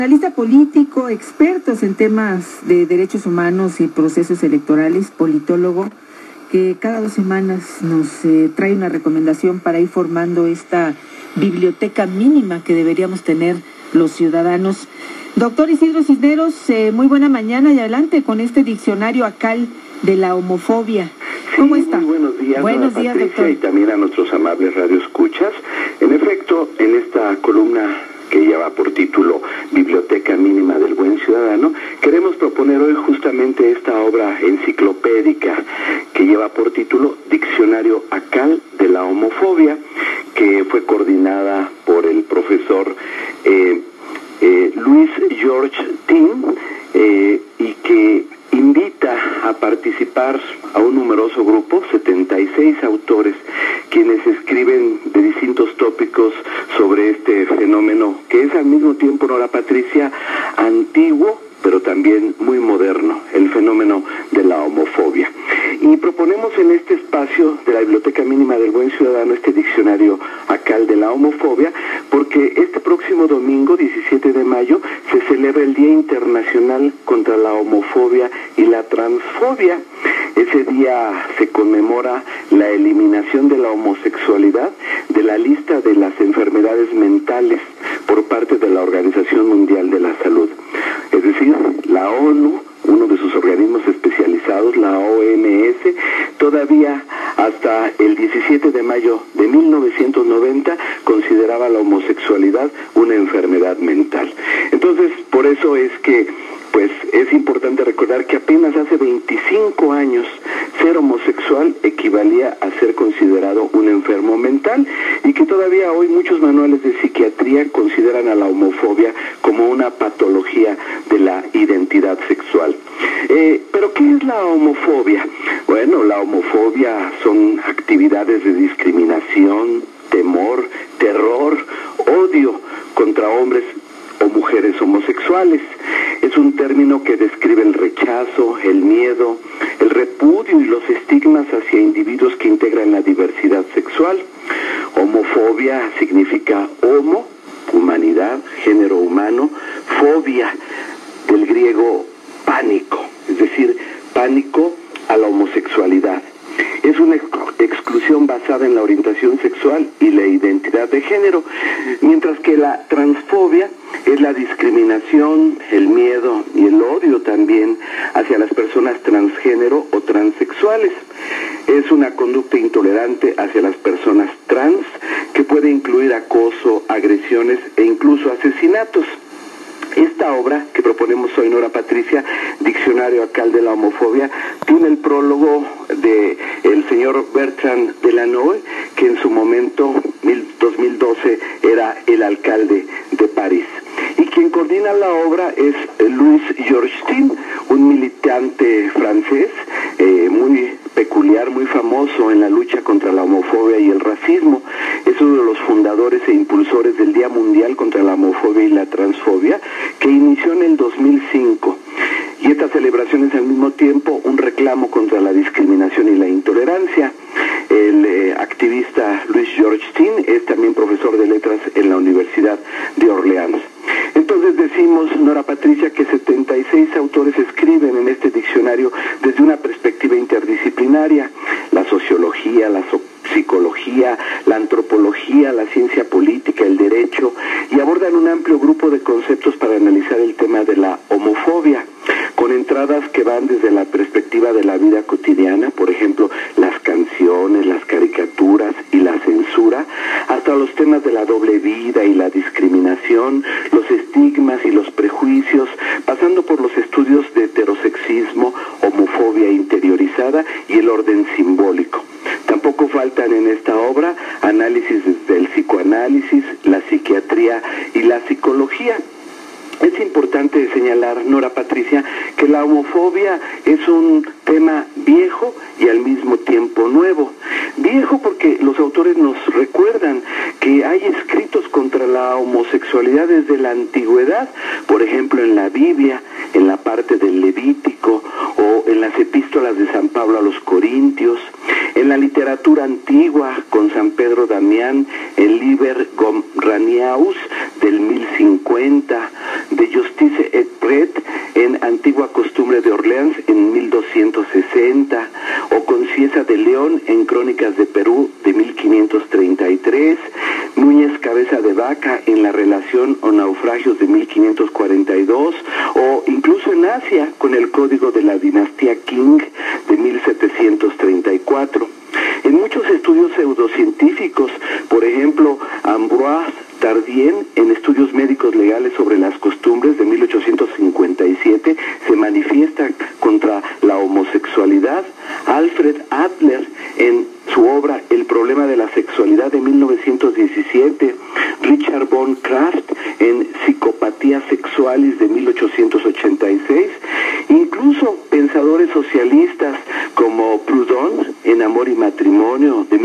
Analista político, expertos en temas de derechos humanos y procesos electorales, politólogo, que cada 2 semanas nos trae una recomendación para ir formando esta biblioteca mínima que deberíamos tener los ciudadanos. Doctor Isidro Cisneros, muy buena mañana y adelante con este diccionario ACAL de la homofobia. ¿Cómo está? Muy buenos días, buenos días, Patricia, doctor. Y también a nuestros amables radioescuchas. En efecto, en esta columna que lleva por título Biblioteca Mínima del Buen Ciudadano, queremos proponer hoy justamente esta obra enciclopédica que lleva por título Diccionario ACAL de la homofobia, que fue coordinada por el profesor Louis George Dean, y que invita a participar a un numeroso grupo, 76 autores, quienes escriben de distintos tópicos sobre este fenómeno, que es al mismo tiempo, Nora Patricia, antiguo, pero también muy moderno, el fenómeno de la homofobia. Y proponemos en este espacio de la Biblioteca Mínima del Buen Ciudadano este diccionario ACAL de la homofobia, porque este próximo domingo, 17 de mayo, se celebra el Día Internacional contra la Homofobia y la Transfobia. Ese día se conmemora la eliminación de la homosexualidad de la lista de las enfermedades mentales por parte de la Organización Mundial de la Salud. Es decir, la ONU, uno de sus organismos especializados, la OMS, todavía hasta el 17 de mayo de 1990 consideraba la homosexualidad una enfermedad mental. Entonces, por eso es que es importante recordar que apenas hace 25 años ser homosexual equivalía a ser considerado un enfermo mental, y que todavía hoy muchos manuales de psiquiatría consideran a la homofobia como una patología de la identidad sexual. ¿Pero qué es la homofobia? Bueno, la homofobia son actividades de discriminación, temor, terror, odio contra hombres o mujeres homosexuales. Es un término que describe el rechazo, el miedo, el repudio y los estigmas hacia individuos que integran la diversidad sexual. Homofobia significa homo, humanidad, género humano, fobia, del griego pánico, es decir, pánico a la homosexualidad. Es una exclusión basada en la orientación sexual y la identidad de género, mientras que la transfobia es la discriminación, el miedo y el odio también hacia las personas transgénero o transexuales. Es una conducta intolerante hacia las personas trans, que puede incluir acoso, agresiones e incluso asesinatos. Esta obra que proponemos hoy, Nora Patricia, Diccionario ACAL de la homofobia, tiene el prólogo de el señor Bertrand Delanoë, que en su momento, 2012, era el alcalde de París. Y quien coordina la obra es Louis George Dean, un militante francés muy peculiar, muy famoso en la lucha contra la homofobia y el racismo. Es uno de los fundadores e impulsores del Día Mundial contra la Homofobia y la Transfobia, que inició en el 2005. Y esta celebración es al mismo tiempo un reclamo contra la discriminación y la intolerancia. El activista Louis George Dean es también profesor de letras en la Universidad de Orleans. Entonces decimos, Nora Patricia, que 76 autores escriben en este diccionario desde una perspectiva interdisciplinaria: la sociología, la psicología, la antropología, la ciencia política, el derecho, y abordan un amplio grupo de conceptos para analizar el tema de la homofobia, con entradas que van desde la perspectiva de la vida cotidiana, por ejemplo, las canciones, las caricaturas y la censura, hasta los temas de la doble vida y la discriminación, los estigmas y los prejuicios, pasando por los estudios de heterosexismo, homofobia interiorizada y el orden simbólico. Tampoco faltan en esta obra análisis desde el psicoanálisis, la psiquiatría y la psicología. Es importante señalar, Nora Patricia, que la homofobia es un tema viejo y al mismo tiempo nuevo. Viejo porque los autores nos recuerdan que hay escritos contra la homosexualidad desde la antigüedad, por ejemplo en la Biblia, en la parte del Levítico, o en las epístolas de San Pablo a los Corintios, en la literatura antigua con San Pedro Damián, el Liber Gomraniaus del 1050, de Justice et Pret en Antigua Costumbre de Orleans en 1260, o Concieza de León en Crónicas de Perú de 1533, Núñez Cabeza de Vaca en La Relación o Naufragios de 1542, o incluso en Asia con el Código de la Dinastía Qing de 1734. En muchos estudios pseudocientíficos, por ejemplo, Ambroise Tardien, en Estudios Médicos Legales sobre las Costumbres de 1857, se manifiesta contra la homosexualidad. Alfred Adler, en su obra El problema de la sexualidad de 1917, Richard von Kraft en Psicopatía Sexualis de 1886, incluso pensadores socialistas como Proudhon en Amor y Matrimonio de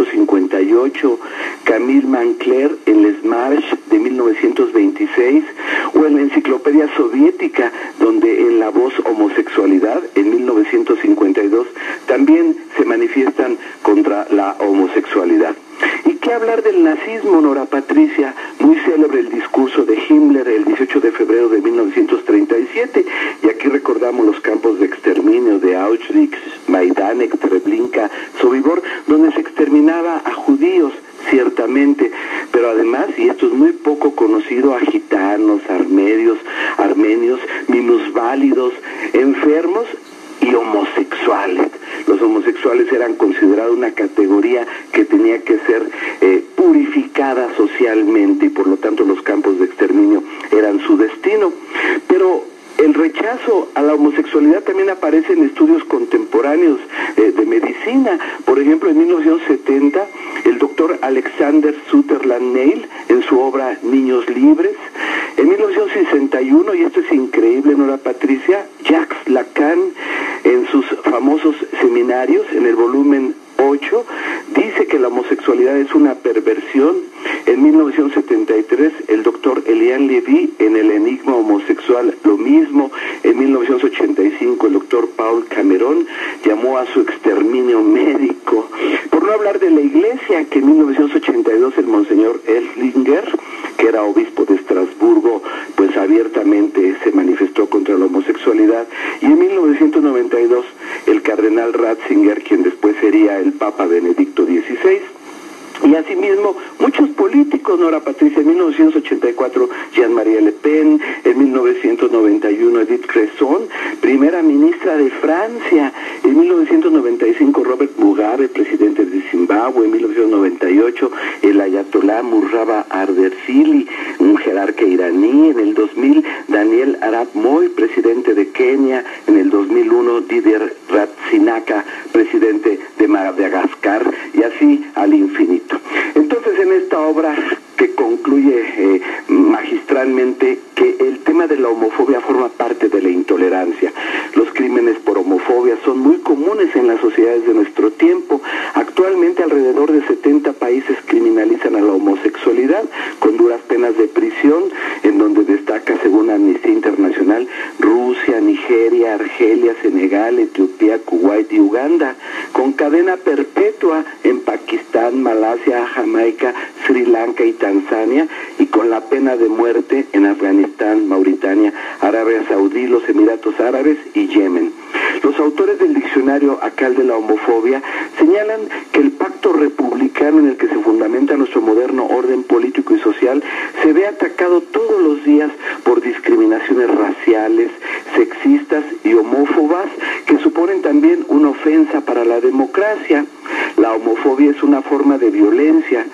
1858, Camille Mancler en Les Marches de 1926, o en la Enciclopedia Soviética, donde en La Voz Homosexualidad en 1952 también se manifiestan contra la homosexualidad. ¿Y qué hablar del nazismo, Nora Patricia? Muy célebre el discurso de Himmler el 18 de febrero de 1937, y aquí recordamos los campos de exterminio de Auschwitz, Majdanek, Treblinka, Sobibor, donde se exterminaba a judíos, ciertamente, pero además, y esto es muy poco conocido, a gitanos, armenios, minusválidos, enfermos y homosexuales. Los homosexuales eran considerados una categoría que tenía que ser purificada socialmente, y por lo tanto los campos de exterminio eran su destino. Pero el rechazo a la homosexualidad también aparece en estudios contemporáneos de medicina. Por ejemplo, en 1970, el doctor Alexander Sutherland Neil, en su obra Niños Libres. En 1961, y esto es increíble, Nora Patricia, Jacques Lacan, en sus famosos seminarios, en el volumen 8, dice que la homosexualidad es una perversión. En 1973, el doctor Elian Levy, en El Enigma Homosexual, lo mismo. En 1985, el doctor Paul Cameron llamó a su exterminio médico. Por no hablar de la Iglesia, que en 1982 el monseñor Eslinger, que era obispo de Estrasburgo, pues abiertamente se manifestó contra la homosexualidad. Y en 1992, el cardenal Ratzinger, quien después sería el Papa Benedicto XVI. Y asimismo, muchos políticos, Nora Patricia, en 1984, Jean-Marie Le Pen, en 1991, Edith Cresson, primera ministra de Francia, en 1995, Robert Mugabe, presidente de Zimbabue, en 1998, el ayatolá Murraba Ardersili, un jerarca iraní, en el 2000, Daniel Arap Moi, presidente de Kenia, en el 2001, Didier Ratzinaka, presidente de Madagascar, y así al infinito. Entonces, en esta obra que concluye magistralmente que el tema de la homofobia forma parte de la intolerancia. Los crímenes por homofobia son muy comunes en las sociedades de nuestro tiempo. Actualmente alrededor de 70 países criminalizan a la homosexualidad con duras penas de prisión, en donde destaca, según Amnistía Internacional, Rusia, Nigeria, Argelia, Senegal, Etiopía, Kuwait y Uganda, con cadena perpetua en Pakistán, Malasia, Jamaica, Sri Lanka y Tanzania, y con la pena de muerte en Afganistán, Mauritania, Arabia Saudí, los Emiratos Árabes y Yemen. Los autores del diccionario Acal de la homofobia señalan que el pacto republicano en el que se fundamenta nuestro moderno orden político y social se ve atacado todos los días por discriminaciones raciales, sexistas y homófobas que suponen también una ofensa para la democracia. La homofobia es una forma de violencia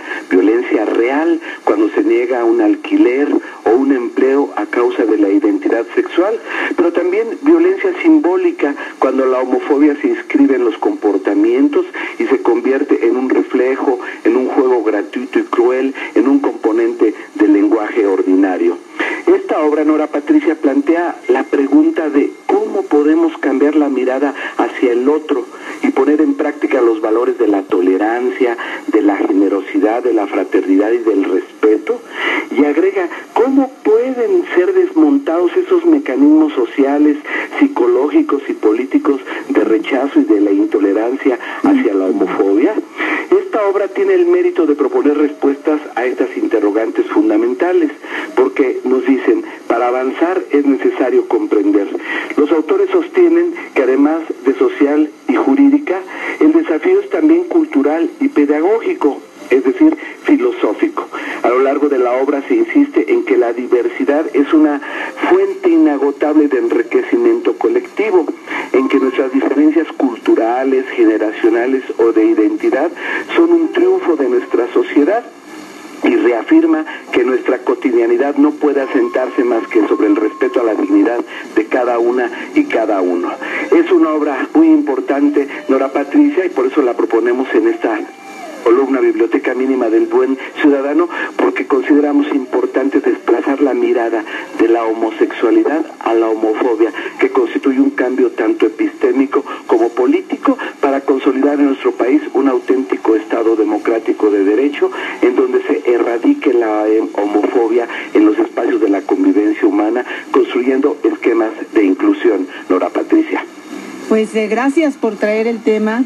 real, cuando se niega un alquiler o un empleo a causa de la identidad sexual, pero también violencia simbólica, cuando la homofobia se inscribe en los comportamientos y se convierte en un reflejo, en un juego gratuito y cruel, en un componente del lenguaje ordinario. Esta obra, Nora Patricia, plantea la pregunta de cómo podemos cambiar la mirada hacia el otro y poner en práctica los valores de la tolerancia, de la generosidad, de la fraternidad y del respeto, y agrega cómo pueden ser desmontados esos mecanismos sociales, psicológicos y políticos de rechazo y de la intolerancia hacia la homofobia. Esta obra tiene el mérito de proponer respuestas a estas interrogantes fundamentales, porque nos dicen, para para avanzar es necesario comprender. Los autores sostienen que además de social y jurídica, el desafío es también cultural y pedagógico, es decir, filosófico. A lo largo de la obra se insiste en que la diversidad es una fuente inagotable de enriquecimiento colectivo, en que nuestras diferencias culturales, generacionales o de identidad son un triunfo de nuestra sociedad, y reafirma que nuestra cotidianidad no puede asentarse más que sobre el respeto a la dignidad de cada una y cada uno. Es una obra muy importante, Nora Patricia, y por eso la proponemos en esta columna Biblioteca Mínima del Buen Ciudadano, porque consideramos importante desplazar la mirada de la homosexualidad a la homofobia, que constituye un cambio tanto epistémico como político para consolidar en nuestro país un auténtico Estado democrático de derecho, en donde se erradique la homofobia en los espacios de la convivencia humana, construyendo esquemas de inclusión. Nora Patricia. Pues gracias por traer el tema,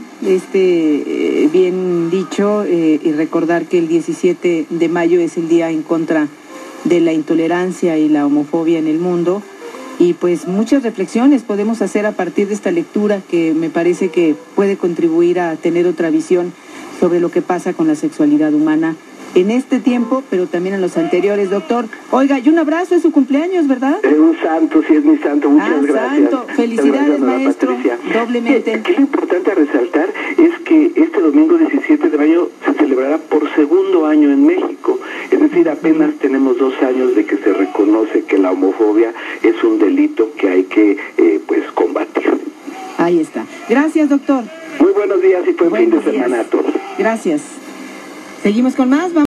bien dicho, y recordar que el 17 de mayo es el día en contra de la intolerancia y la homofobia en el mundo. Y pues muchas reflexiones podemos hacer a partir de esta lectura, que me parece que puede contribuir a tener otra visión sobre lo que pasa con la sexualidad humana en este tiempo, pero también en los anteriores, doctor. Oiga, y un abrazo, es su cumpleaños, ¿verdad? Es un santo, sí es mi santo, muchas gracias. Santo. Felicidades, maestro, Patricia. Doblemente. Aquí lo importante a resaltar es que este domingo 17 de mayo se celebrará por segundo año en México, es decir, apenas tenemos 2 años de que se reconoce que la homofobia es un delito que hay que combatir. Ahí está. Gracias, doctor. Muy buenos días y buen fin de semana a todos. Gracias. Seguimos con más.